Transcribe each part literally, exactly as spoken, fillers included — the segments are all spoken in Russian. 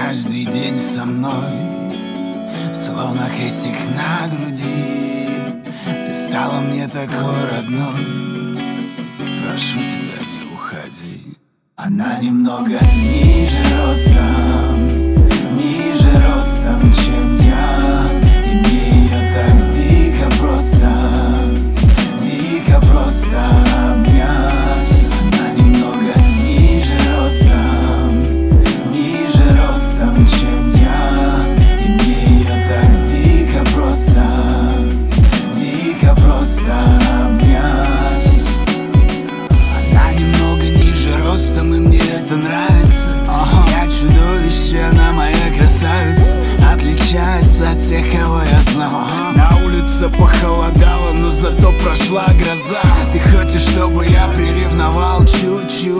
каждый день со мной, словно крестик на груди. Ты стала мне такой родной, прошу тебя, не уходи. Она немного ниже ростом, ниже ростом, чем я, и мне ее так дико просто, дико просто обнять. Она немного ниже ростом, ниже ростом, чем я, и мне ее так дико просто, дико просто обнять. Она немного ниже ростом, и мне это нравится. ага. Я чудовище, она моя красавица, отличается от всех, кого я знал. ага. На улице похолодало, но зато прошла гроза. Ты хочешь, чтобы я приревновал чуть-чуть,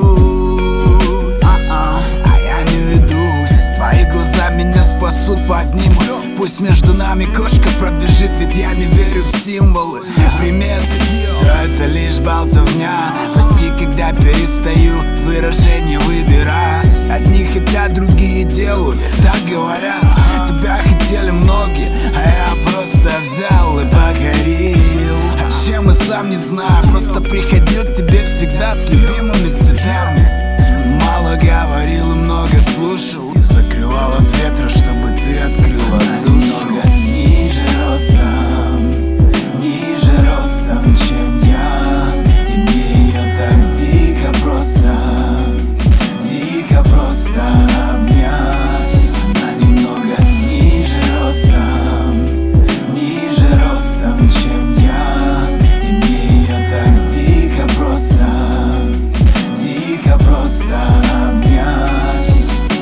а-а. а я не ведусь. Твои глаза меня спасут, поднимут. Пусть между нами кошка пробежит, ведь я не верю в символы, приметы. Все это лишь болтовня. Прости, когда перестаю выражение выбирать. Одни хотят, другие делают, так говорят. Тебя хотели многие, а я просто взял и покорил. А чем и сам не знаю, просто приходил к тебе всегда с любимыми цветами. Мало говорил и много слушал, и закрывал от ветра, чтобы ты открыла душу. Немного ниже ростом, ниже ростом, чем я, и мне ее так дико просто, дико просто обнять. Она немного ниже ростом, ниже ростом, чем я, и мне ее так дико просто, дико просто обнять.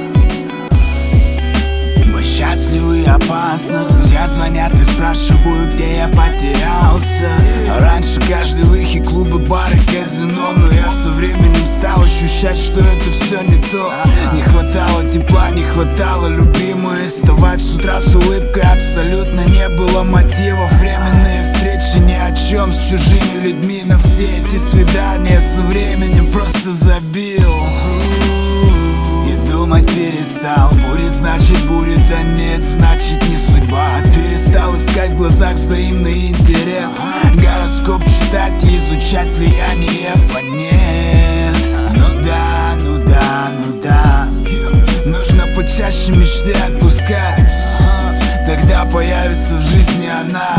Мы счастливы и опасно. Друзья звонят и спрашивают, где я потерялся. Раньше каждый лыхий, клубы, бары, казино, но я со временем стал ощущать, что это все не то. Не хватало тепла, не хватало любимой. Вставать с утра с улыбкой абсолютно не было мотивов. Временные встречи ни о чем, с чужими людьми на все эти свидания со временем просто забил. И думать перестал. Будет, значит будет, а нет, значит не судьба. Перестал искать в глазах взаимный интерес, гороскоп читать и изучать влияние планет. Ну да, ну да, ну да, нужно почаще мечты отпускать. Тогда появится в жизни она.